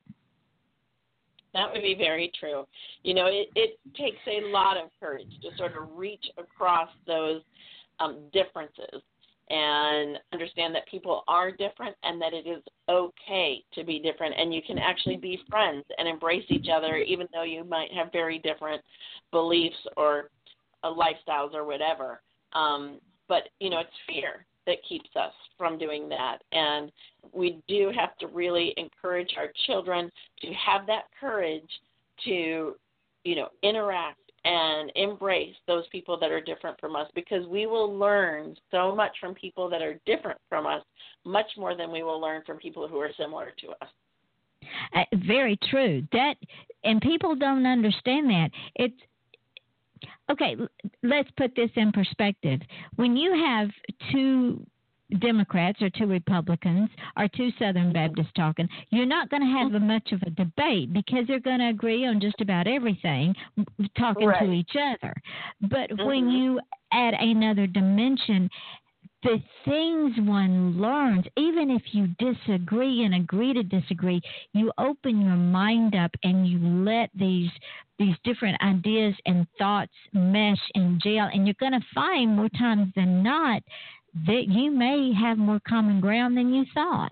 That would be very true. It takes a lot of courage to sort of reach across those differences and understand that people are different and that it is okay to be different, and you can actually be friends and embrace each other even though you might have very different beliefs or lifestyles or whatever. But, it's fear that keeps us from doing that, and we do have to really encourage our children to have that courage to, interact and embrace those people that are different from us, because we will learn so much from people that are different from us, much more than we will learn from people who are similar to us. Very true. And people don't understand that. It's okay. Let's put this in perspective. When you have two Democrats or two Republicans or two Southern Baptists talking, you're not going to have much of a debate because they're going to agree on just about everything, talking to each other. But when you add another dimension, the things one learns, even if you disagree and agree to disagree, you open your mind up and you let these different ideas and thoughts mesh and gel, and you're going to find more times than not that you may have more common ground than you thought.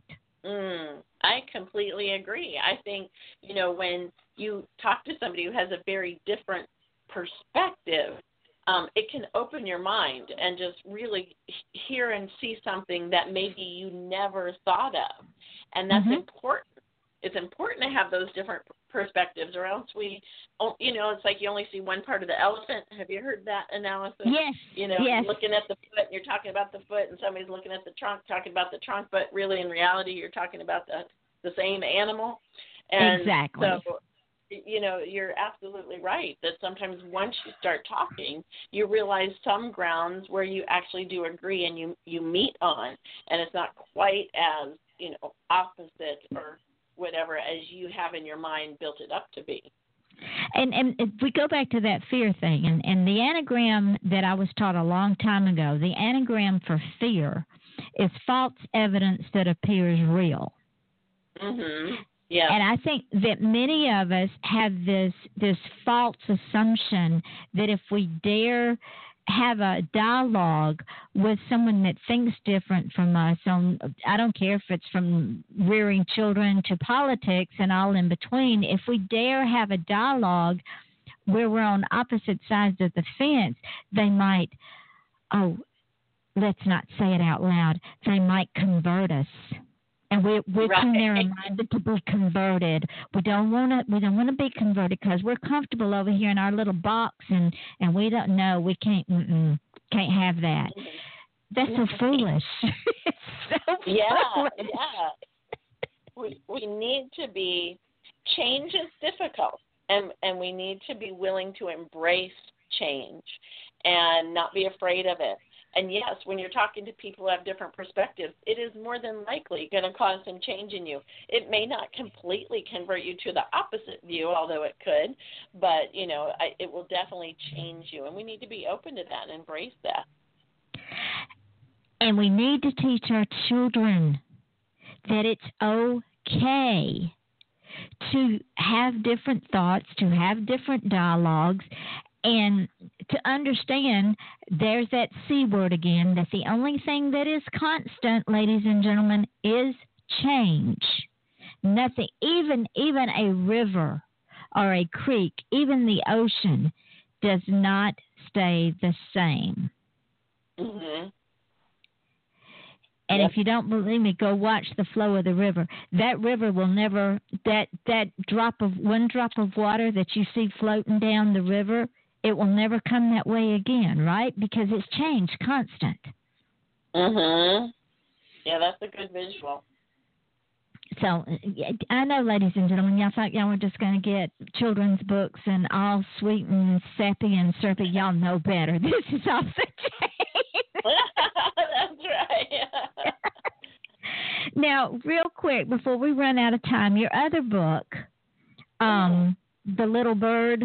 I completely agree. I think, when you talk to somebody who has a very different perspective, it can open your mind and just really hear and see something that maybe you never thought of. And that's important. It's important to have those different perspectives, or else it's like you only see one part of the elephant. Have you heard that analysis? Yes. Yes. Looking at the foot, and you're talking about the foot, and somebody's looking at the trunk, talking about the trunk, but really in reality you're talking about the same animal. And exactly. So, you're absolutely right that sometimes once you start talking, you realize some grounds where you actually do agree and you meet on, and it's not quite as, opposite or whatever as you have in your mind built it up to be. And if we go back to that fear thing, and the anagram that I was taught a long time ago, the anagram for fear is false evidence that appears real. Mhm. Yeah. And I think that many of us have this false assumption that if we dare have a dialogue with someone that thinks different from us, I don't care if it's from rearing children to politics and all in between, if we dare have a dialogue where we're on opposite sides of the fence, they might, let's not say it out loud, they might convert us. And we're right. too narrow-minded to be converted. We don't want to be converted because we're comfortable over here in our little box, and we don't know. We can't have that. That's so foolish. It's so foolish. Yeah. We need to be. Change is difficult, and we need to be willing to embrace change and not be afraid of it. And yes, when you're talking to people who have different perspectives, it is more than likely going to cause some change in you. It may not completely convert you to the opposite view, although it could, but, it will definitely change you. And we need to be open to that and embrace that. And we need to teach our children that it's okay to have different thoughts, to have different dialogues, and to understand, there's that C word again, that the only thing that is constant, ladies and gentlemen, is change. Nothing, even a river or a creek, even the ocean, does not stay the same. Mm-hmm. And if you don't believe me, go watch the flow of the river. That river will never, that one drop of water that you see floating down the river, it will never come that way again, right? Because it's change, constant. Mm-hmm. Yeah, that's a good visual. So I know, ladies and gentlemen, y'all thought y'all were just going to get children's books and all sweet and sappy and syrupy. Y'all know better. This is off the chain. That's right. Now, real quick, before we run out of time, your other book, The Little Bird.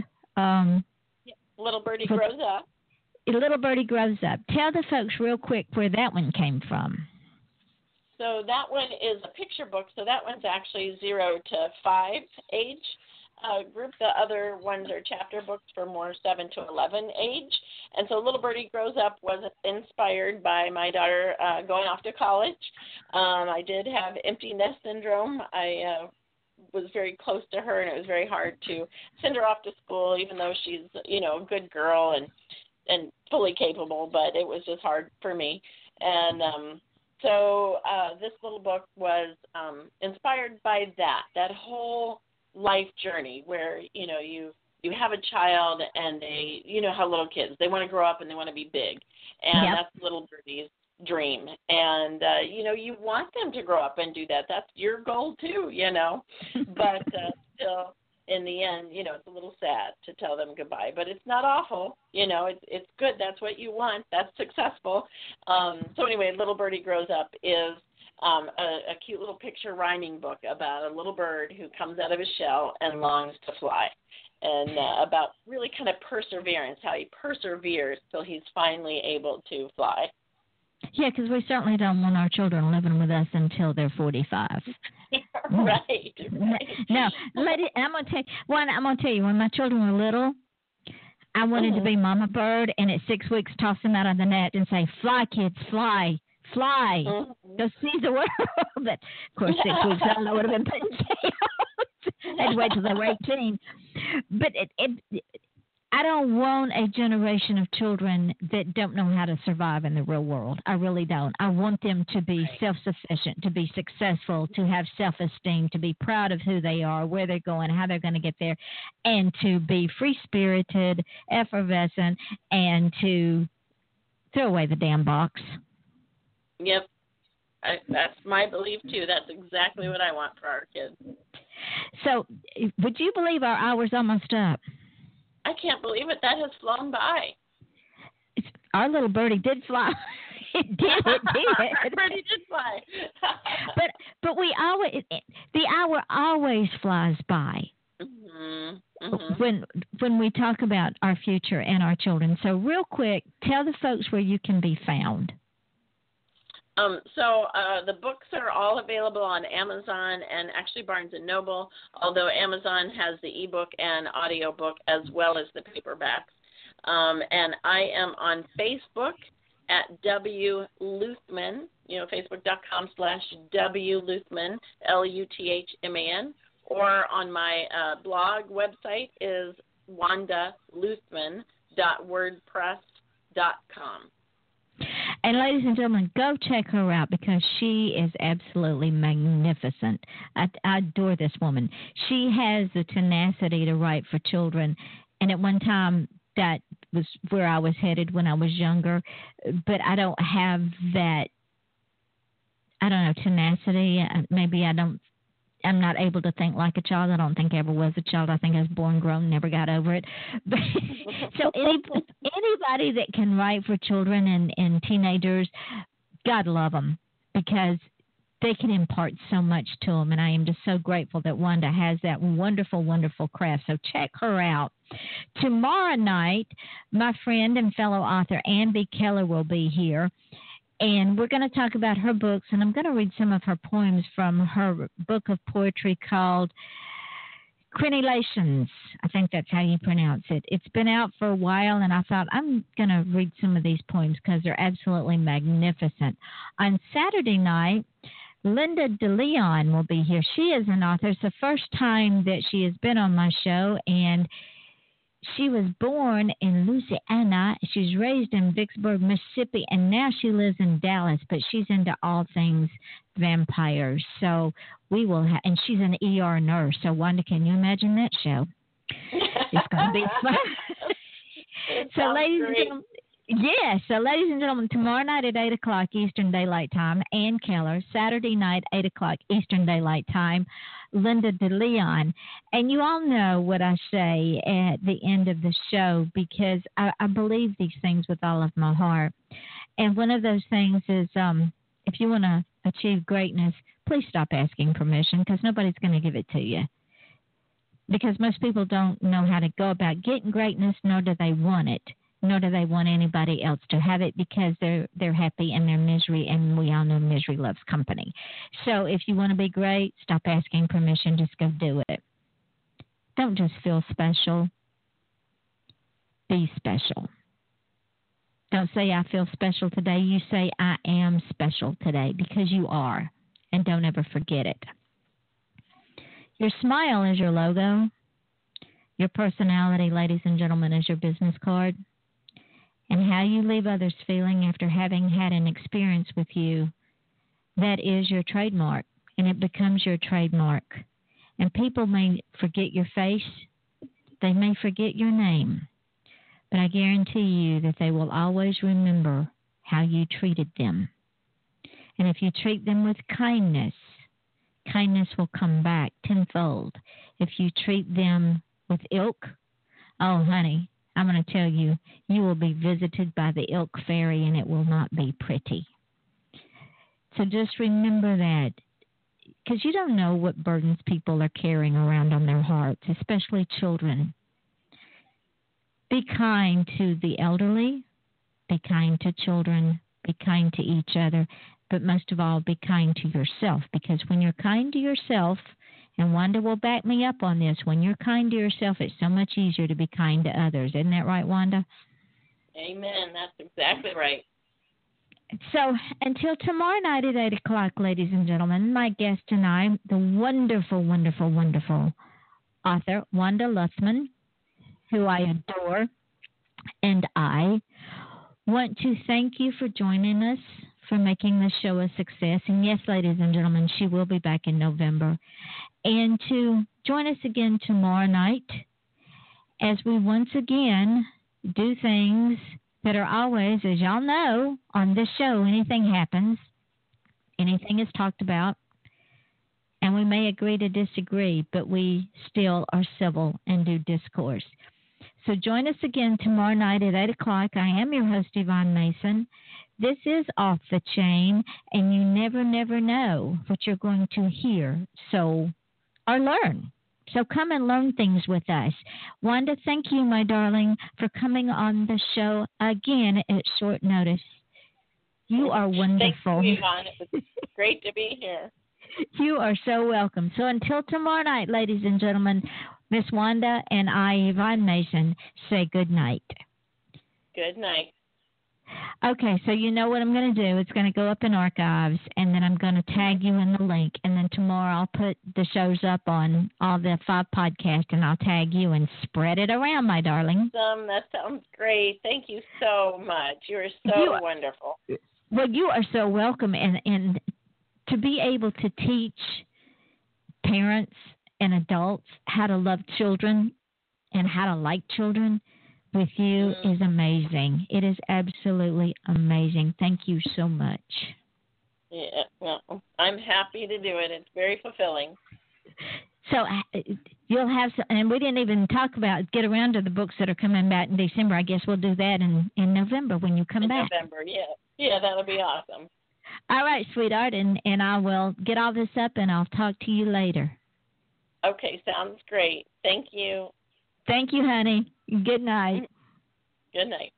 Little Birdie Grows Up. Little Birdie Grows Up. Tell the folks real quick where that one came from. So that one is a picture book. So that one's actually 0 to 5 age group. The other ones are chapter books for more 7 to 11 age. And so Little Birdie Grows Up was inspired by my daughter going off to college. I did have empty nest syndrome. I was very close to her, and it was very hard to send her off to school, even though she's, a good girl and fully capable, but it was just hard for me. And so this little book was inspired by that whole life journey where, you have a child and they, how little kids, they want to grow up and they want to be big. And that's Little Birdie's dream. And, you want them to grow up and do that. That's your goal too, but still in the end, it's a little sad to tell them goodbye, but it's not awful. It's good. That's what you want. That's successful. So anyway, Little Birdie Grows Up is a cute little picture rhyming book about a little bird who comes out of his shell and longs to fly. And about really kind of perseverance, how he perseveres till he's finally able to fly. Yeah, because we certainly don't want our children living with us until they're 45. Right. No, I'm gonna tell you, when my children were little, I wanted to be Mama Bird, and at 6 weeks, toss them out on the net and say, "Fly, kids, fly, fly, go see the world." But of course, 6 weeks, I don't know, would have been putting tails. I'd wait till they were 18. But I don't want a generation of children that don't know how to survive in the real world. I really don't. I want them to be self-sufficient, to be successful, to have self-esteem, to be proud of who they are, where they're going, how they're going to get there, and to be free-spirited, effervescent, and to throw away the damn box. Yep. That's my belief, too. That's exactly what I want for our kids. So would you believe our hour's almost up? I can't believe it. That has flown by. Our little birdie did fly. It did. Our birdie did fly. but the hour always flies by. when we talk about our future and our children. So real quick, tell the folks where you can be found. So the books are all available on Amazon and actually Barnes & Noble, although Amazon has the ebook and audiobook as well as the paperbacks. And I am on Facebook at W. Luthman, facebook.com/W. Luthman, Luthman, or on my blog website is wandaluthman.wordpress.com. And ladies and gentlemen, go check her out because she is absolutely magnificent. I adore this woman. She has the tenacity to write for children. And at one time, that was where I was headed when I was younger. But I don't have that, tenacity. Maybe I'm not able to think like a child. I don't think I ever was a child. I think I was born grown, never got over it. But, so anybody that can write for children and teenagers, God love them because they can impart so much to them. And I am just so grateful that Wanda has that wonderful, wonderful craft. So check her out. Tomorrow night, my friend and fellow author Ann B. Keller will be here. And we're going to talk about her books, and I'm going to read some of her poems from her book of poetry called Crenulations. I think that's how you pronounce it. It's been out for a while, and I thought I'm going to read some of these poems because they're absolutely magnificent. On Saturday night, Linda DeLeon will be here. She is an author. It's the first time that she has been on my show, and she was born in Louisiana. She's raised in Vicksburg, Mississippi, and now she lives in Dallas, but she's into all things vampires. So we will and she's an ER nurse. So, Wanda, can you imagine that show? It's going to be fun. So, ladies and gentlemen, ladies and gentlemen, tomorrow night at 8 o'clock Eastern Daylight Time, Ann Keller. Saturday night, 8 o'clock Eastern Daylight Time, Linda DeLeon. And you all know what I say at the end of the show because I believe these things with all of my heart. And one of those things is if you want to achieve greatness, please stop asking permission because nobody's going to give it to you. Because most people don't know how to go about getting greatness, nor do they want it. Nor do they want anybody else to have it because they're happy in their misery, and we all know misery loves company. So if you want to be great, stop asking permission. Just go do it. Don't just feel special. Be special. Don't say, I feel special today. You say, I am special today because you are, and don't ever forget it. Your smile is your logo. Your personality, ladies and gentlemen, is your business card. And how you leave others feeling after having had an experience with you, that is your trademark, and it becomes your trademark. And people may forget your face, they may forget your name, but I guarantee you that they will always remember how you treated them. And if you treat them with kindness, kindness will come back tenfold. If you treat them with ilk, oh, honey, I'm going to tell you, you will be visited by the ilk fairy, and it will not be pretty. So just remember that, because you don't know what burdens people are carrying around on their hearts, especially children. Be kind to the elderly, be kind to children, be kind to each other, but most of all, be kind to yourself, because when you're kind to yourself, and Wanda will back me up on this. When you're kind to yourself, it's so much easier to be kind to others. Isn't that right, Wanda? Amen. That's exactly right. So until tomorrow night at 8 o'clock, ladies and gentlemen, my guest tonight, the wonderful, wonderful, wonderful author, Wanda Luthman, who I adore, and I want to thank you for joining us, for making this show a success. And yes, ladies and gentlemen, she will be back in November. And to join us again tomorrow night as we once again do things that are always, as y'all know, on this show, anything happens, anything is talked about, and we may agree to disagree, but we still are civil and do discourse. So join us again tomorrow night at 8 o'clock. I am your host, Yvonne Mason. This is Off the Chain, and you never, never know what you're going to hear or learn So come and learn things with us. Wanda, thank you, my darling, for coming on the show again at short notice. You are wonderful. Thank you, Yvonne. It was great to be here. You are so welcome. So until tomorrow night, ladies and gentlemen, Miss Wanda and I, Yvonne Mason, say good night. Good night. Okay, so you know what I'm going to do. It's going to go up in archives, and then I'm going to tag you in the link. And then tomorrow I'll put the shows up on all the 5 podcasts, and I'll tag you and spread it around, my darling. Awesome. That sounds great. Thank you so much. You are so wonderful. Well, you are so welcome. And to be able to teach parents and adults how to love children and how to like children with you is amazing. It is absolutely amazing. Thank you so much. Yeah, well, I'm happy to do it. It's very fulfilling. So you'll have some, and we didn't even talk about get around to the books that are coming back in December. I guess we'll do that in November when you come back. November, yeah. Yeah, that'll be awesome. All right, sweetheart, and I will get all this up, and I'll talk to you later. Okay, sounds great. Thank you. Thank you, honey. Good night. Good night.